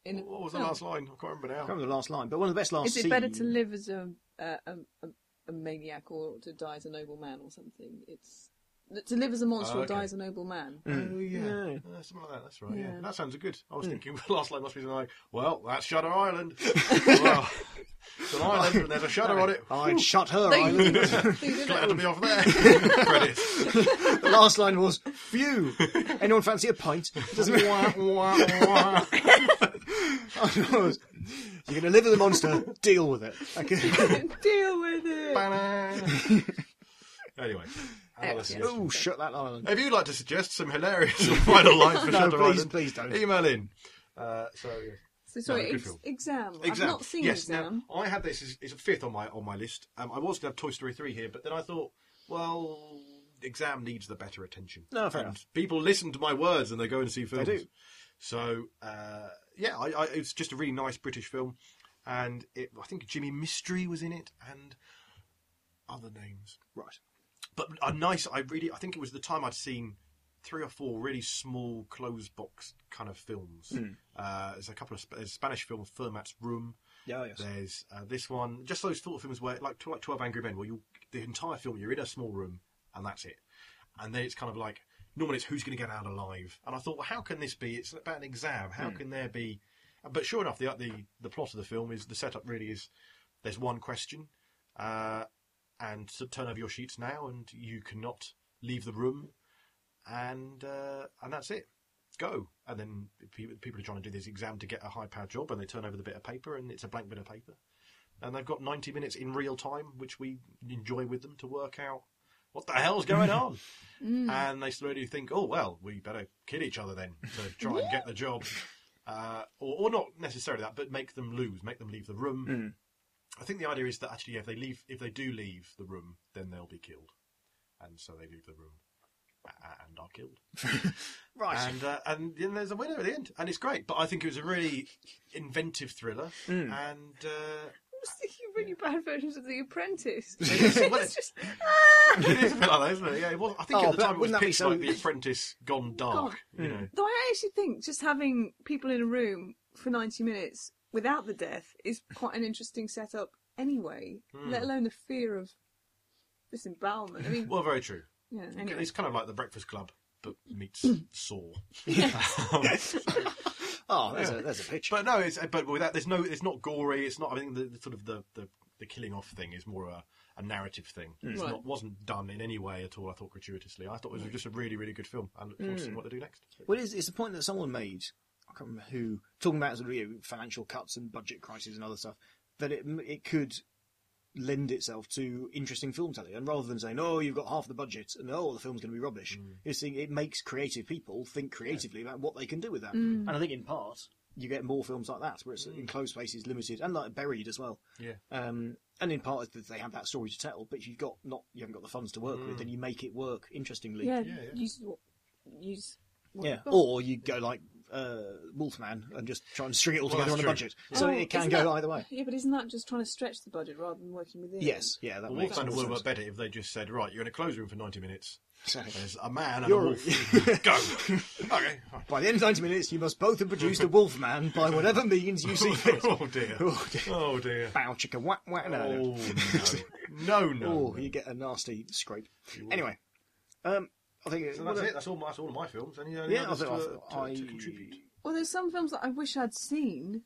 in a What was the film. last line? I can't remember now. I can't remember the last line, but one of the best last Is it scenes. better to live as a maniac or to die as a noble man or something? It's to live as a monster Oh, or okay. die as a noble man. Oh, yeah. Yeah. Something like that, that's right, yeah. Yeah. That sounds good. I was thinking the last line must be something like, well, that's Shutter Island. Well, it's an island and there's a shutter on it. I'd shut her They island. did Glad it. to be off there. Credits. The last line was, phew. Anyone fancy a pint? It doesn't wah, wah, wah. You're going to live with a monster, deal with it. Okay. Deal with it. Anyway. another Yes. suggestion. Oh, shut that island. If you'd like to suggest some hilarious final lines for No, Shutter please, Island, please don't. email in. So, So sorry, good film. Exam. I've Exam. not seen yes, Exam. Now, I had this as a fifth on my list. I was going to have Toy Story 3 here, but then I thought, well, Exam needs the better attention. No, fair And enough. People listen to my words and they go and see films. do. So, yeah, it's just a really nice British film. And I think Jimmy Mystery was in it and other names. Right. But a nice, I think it was the time I'd seen 3 or 4 really small closed box kind of films. There's there's a Spanish film, Fermat's Room. Yeah, yes. There's this one, just those sort of films where, like 12 Angry Men, where the entire film, you're in a small room and that's it. And then it's kind of like, normally it's who's going to get out alive. And I thought, well, how can this be? It's about an exam. How can there be? But sure enough, the plot of the film is, the setup really is, there's one question, and so turn over your sheets now, and you cannot leave the room, and that's it. Go. And then people are trying to do this exam to get a high-powered job, and they turn over the bit of paper, and it's a blank bit of paper. And they've got 90 minutes in real time, which we enjoy with them, to work out what the hell's going on. And they slowly think, oh, well, we better kill each other then to try and get the job. Or not necessarily that, but make them leave the room. I think the idea is that actually, if they do leave the room, then they'll be killed. And so they leave the room and are killed. Right. And then there's a winner at the end, and it's great. But I think it was a really inventive thriller, and I was thinking really bad versions of The Apprentice. well, It's just it is a bit like that, isn't it? Yeah, it was. I think Oh, at the but time it was wouldn't that be pitched so- like The Apprentice gone dark. You know, Though I actually think just having people in a room for 90 minutes without the death is quite an interesting setup anyway, let alone the fear of disembowelment. I mean, well, very true. yeah, anyway. It's kind of like The Breakfast Club, but meets Saw. Oh, there's a pitch. But no, but with that, it's not gory. It's not. I think the sort of the killing off thing is more a narrative thing. It's Right. wasn't done in any way at all. I thought gratuitously. I thought it was just a really, really good film. I look forward to seeing what they do next. Well, it's the point that someone made, I can't remember who, talking about sort of, financial cuts and budget crises and other stuff, that it could lend itself to interesting film telling. And rather than saying, oh, you've got half the budget and oh, the film's going to be rubbish, you're seeing it makes creative people think creatively about what they can do with that. And I think in part, you get more films like that, where it's enclosed spaces, limited, and like Buried as well. Yeah. And in part, they have that story to tell, but if you haven't got the funds to work with, then you make it work interestingly. Yeah, yeah. use what Yeah, you've got. or you go like Wolfman and just try and string it all Well, together on that's a true. budget. So it can isn't go that- either way. Yeah, but isn't that just trying to stretch the budget rather than working within? Yes, yeah, that Well, makes Wolfman more would work sense. better if they just said, right, you're in a closed room for 90 minutes. So, There's a man and You're- a wolf. Go. Okay. by the end of 90 minutes, you must both have produced a Wolfman by whatever means you see fit. Oh dear. Oh, dear. Oh dear. Bow, chicka, whack, whack. No, Oh no. Oh, you get a nasty scrape. Anyway, I think So that's it. That's all of my films. Any Yeah, others I to contribute? Well, there's some films that I wish I'd seen,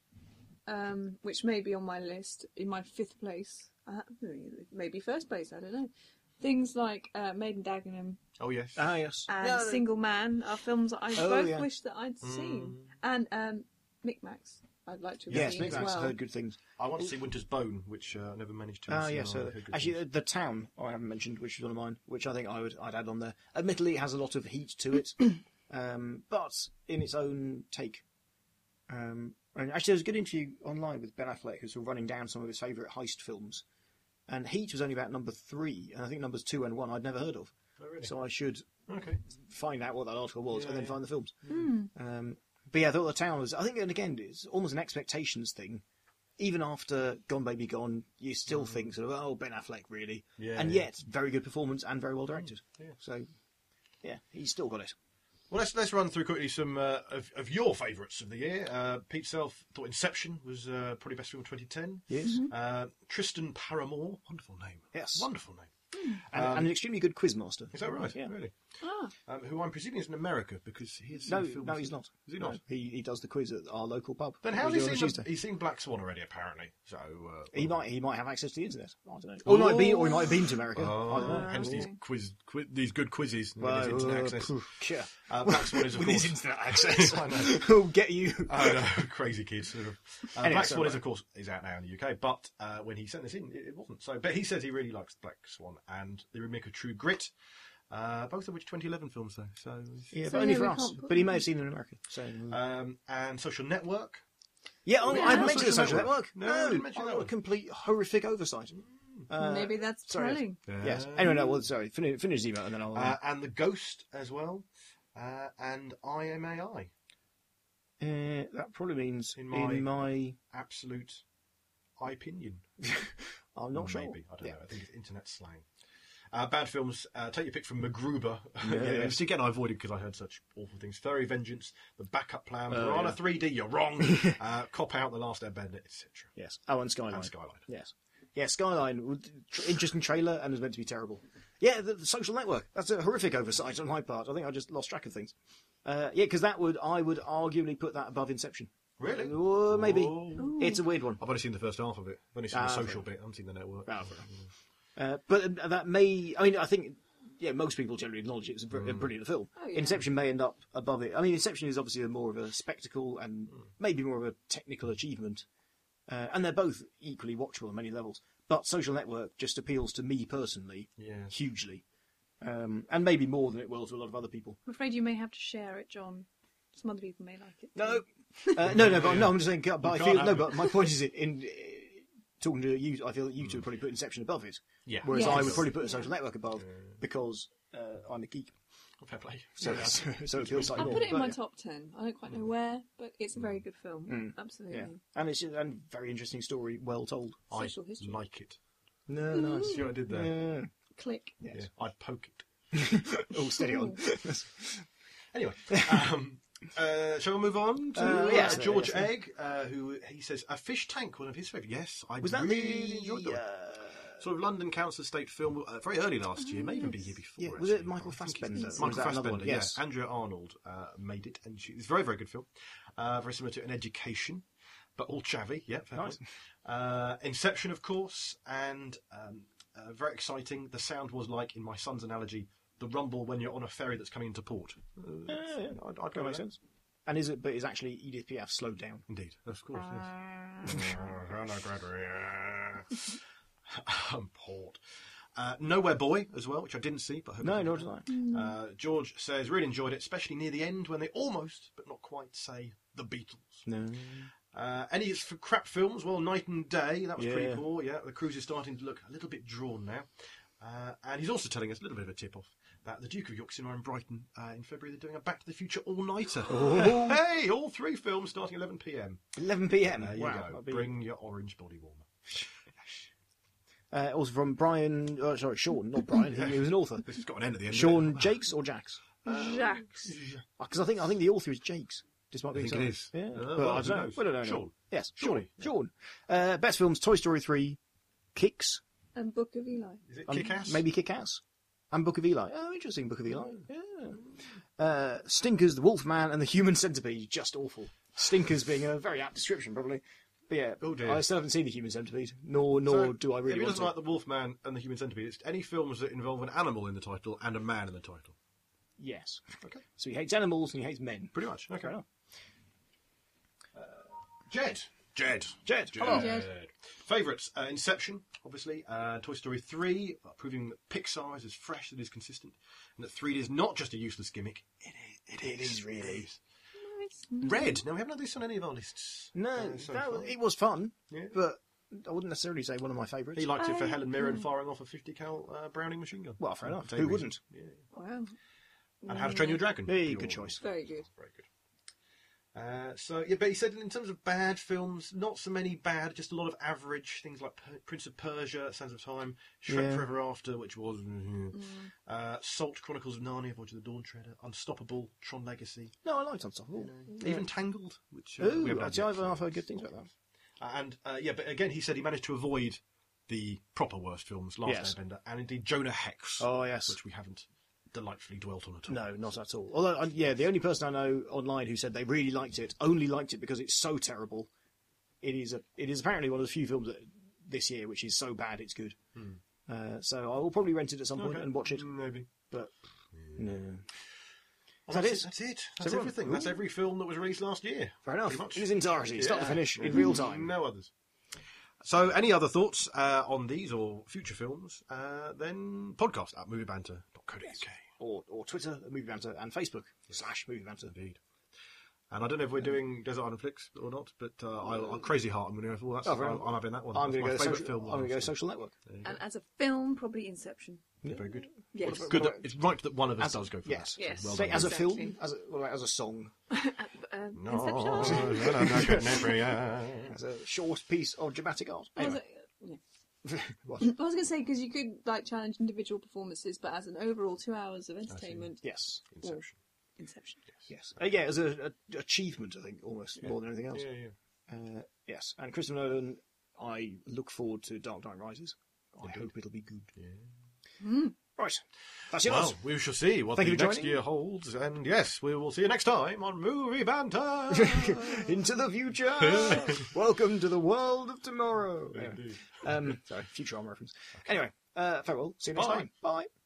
which may be on my list in my 5th place, maybe 1st place. I don't know. Things like Maiden Dagenham Oh yes. yes. and Yeah, Single Man are films that I Oh, both yeah. wish that I'd seen, and Micmacs. I'd like to have Yes, seen as Micmacs well. heard good things. I want to see Winter's Bone, which I never managed to. see. Yes. I heard good Actually, things. The Town I haven't mentioned, which is one of mine, which I think I'd add on there. Admittedly, it has a lot of heat to it, but in its own take. And actually, there was a good interview online with Ben Affleck, who's sort of running down some of his favourite heist films. And Heat was only about number 3, and I think numbers 2 and 1 I'd never heard of. Oh, really? So I should Okay. find out what that article was and then Yeah. find the films. But yeah, I thought The Town was, I think, and again, it's almost an expectations thing. Even after Gone Baby Gone, you still think sort of, oh, Ben Affleck, really? Yeah, and yeah. yet, very good performance and very well directed. Yeah. So, yeah, he's still got it. Well, let's run through quickly some of your favourites of the year. Pete Self thought Inception was probably best film of 2010. Yes. Tristan Paramore, wonderful name. Yes. Wonderful name. And an extremely good quizmaster. Is that right? Yeah. Really? Ah, Who I'm presuming is in America because he's No, seen films. no, he's not. Is he not? No, he does the quiz at our local pub. Then We how's do he it on a seen? Tuesday. He's seen Black Swan already, apparently. So He might have access to the internet. I don't know. Or he might have been to America. I don't know. hence these these good quizzes with Well, his internet access. yeah. Black Swan is of With course. his internet access. I know. Who'll get you? I know, crazy kids. Anyway, Black so Swan is, right. of course, is out now in the UK, but when he sent this in, it wasn't. So, but he says he really likes Black Swan and the remake of True Grit, both of which 2011 films, though. So, Yeah, So but only yeah, for we us. can't put But he them may in. have seen them in America. So and Social Network. yeah, Yeah, I've mentioned the Social Social Network. Network. No, I didn't mention that a one. complete horrific oversight. maybe that's sorry, telling. Yes. Anyway, no. Well, sorry. Finish the email and then I'll. And The Ghost as well, and IMAI. That probably means In in my- my. Absolute opinion. I'm not sure. Maybe. I don't Yeah. know. I think it's internet slang. Bad films. Take your pick from MacGruber. Yeah. Which again, I avoided because I heard such awful things. Furry Vengeance, The Backup Plan, Piranha yeah. 3D, You're Wrong, Cop Out, The Last Airbender, etc. Yes. Oh, and Skyline. And Skyline. Yes. Yeah, Skyline. Interesting trailer and is meant to be terrible. Yeah, the Social Network. That's a horrific oversight on my part. I think I just lost track of things. Yeah, because I would arguably put that above Inception. Really? Maybe. Oh. It's a weird one. I've only seen the first half of it. I've only seen the fair social bit. I haven't seen the network. Ah, fair but that may. I mean, I think. Yeah, most people generally acknowledge it's a brilliant film. Oh, yeah. Inception may end up above it. I mean, Inception is obviously more of a spectacle and maybe more of a technical achievement. And they're both equally watchable on many levels. But Social Network just appeals to me personally Yeah. hugely. And maybe more than it will to a lot of other people. I'm afraid you may have to share it, John. Some other people may like it. No, no, I'm just saying. But I can't feel have no. it. But my point is, in talking to you, I feel that you two would probably put Inception above it, Yeah. whereas Yes. I would probably put the Social Network above because I'm a geek. Fair play. So it feels like I'll more. put it in But my yeah. top 10. I don't quite know where, but it's a very good film. Absolutely. Yeah, and it's a very interesting story, well told. I Social history. like it. No, nice. See what I did there? Yeah. Click. Yes. Yeah. I'd poke it. Oh, steady on. Anyway, shall we move on to yes, George yes. Egg, who he says a fish tank, one of his favourite. Yes, I Was that really enjoyed that. the? Sort of London Council Estate film, very early last year, may even be the year before. Yeah, was actually. it Michael I think Fassbender? it's Or was Michael that another one? Fassbender, Yes. yeah. Andrea Arnold made it, and it's a very, very good film. Very similar to An Education, but all chavvy, yeah, fair Nice. point. Inception, of course, and very exciting. The sound was like, in my son's analogy, the rumble when you're on a ferry that's coming into port. Yeah. I'd That go with makes that. sense. And is it? But is actually Edith Piaf slowed down? Indeed, of course. Yes. Port. Nowhere Boy as well, which I didn't see, but I hope No, it's nor good. did I. George says really enjoyed it, especially near the end when they almost, but not quite, say the Beatles. No. Any for crap films? Well, Night and Day, that was pretty Yeah. poor. Yeah, the cruise is starting to look a little bit drawn now. And he's also telling us a little bit of a tip-off that the Duke of York Cinema in Brighton in Februarily they're doing a Back to the Future all-nighter. Oh. Hey, all 3 films starting 11 p.m. 11 p.m. There you Wow. go. that'd be- Bring your orange body warmer. Also from Brian. Sean, not Brian. He was an author. This has got an end at the end. Sean Jakes or Jacks? Jacques. Because I think the author is Jakes. Despite being think it is. Yeah. Oh, But well, I who don't know. knows? We don't know. Sean. Yes, Surely. Sean. Best films: Toy Story 3, Kicks, And Book of Eli. Is it Kick-Ass? maybe Kick-Ass, and Book of Eli. Oh, interesting, Book of Eli. Yeah. Stinkers, The Wolfman, and The Human Centipede. Just awful. Stinkers being a very apt description, probably. But yeah, Oh, dear. I still haven't seen The Human Centipede, nor So, do I if really he want doesn't to. like The Wolfman and The Human Centipede, it's any films that involve an animal in the title and a man in the title. Yes. Okay. So he hates animals and he hates men. Pretty much. Okay. Fair enough. Jed. Jed. Hello. Jed. Favourites. Inception, obviously. Toy Story 3, proving that Pixar is as fresh as it is consistent, and that 3D is not just a useless gimmick. It is really. Nice. Red. Now, we haven't had this on any of our lists. No, so that, far. it was fun, Yeah. but I wouldn't necessarily say one of my favourites. He liked it for Helen Mirren firing off a 50 cal Browning machine gun. Well, fair enough. Same Who reason. wouldn't? Yeah. Wow. And How to Train Your Dragon. Hey, Pretty good awesome. choice. Very good. Very good. But he said in terms of bad films, not so many bad, just a lot of average things like Prince of Persia, Sands of Time, Shrek Forever After, which was Salt, Chronicles of Narnia, Voyage of the Dawn Treader, Unstoppable, Tron Legacy. No, I liked Unstoppable. Even Tangled, which Ooh, we haven't had yet. I've heard good things about that. But again, he said he managed to avoid the proper worst films, Last Airbender, and indeed Jonah Hex. Oh, yes. Which we haven't delightfully dwelt on at all. No, not at all. Although, the only person I know online who said they really liked it, only liked it because it's so terrible. It is apparently one of the few films this year which is so bad it's good. So I will probably rent it at some point and watch it. Maybe. But, no. Well, that's it. That's everything. That's every film that was released last year. Fair enough. Pretty much. In its entirety, start to finish, in real time. No others. So, any other thoughts on these or future films, then podcast at moviebanter.co.uk. Or Twitter, Movie Banter, and Facebook / Movie Banter. Indeed. And I don't know if we're doing Desert Island Flicks or not, but Crazy Heart, I'm going to go for. I'm having that one. I'm going That's to my favourite film. I'm going to go Social Network. And as a film, probably Inception. Yeah, very good. Yes. It's good. It's right that one of us does go for yes. that. Yes. Well Say, done. as a Exactly. film, what about as a song, Inception. as a short piece of dramatic art. Anyway. What? I was going to say, because you could challenge individual performances, but as an overall 2 hours of entertainment, Yes. Inception. Inception. Yes. As an achievement, I think, almost more than anything else. Yeah. Yes. And Christopher Nolan, I look forward to Dark Knight Rises. I hope it'll be good. Yeah. Right. That's yours. Well, we shall see what Thank the you for next joining. year holds. And yes, we will see you next time on Movie Banter. Into the future. Welcome to the world of tomorrow. Sorry, Futurama reference. Okay. Anyway, farewell. See you next time. Bye.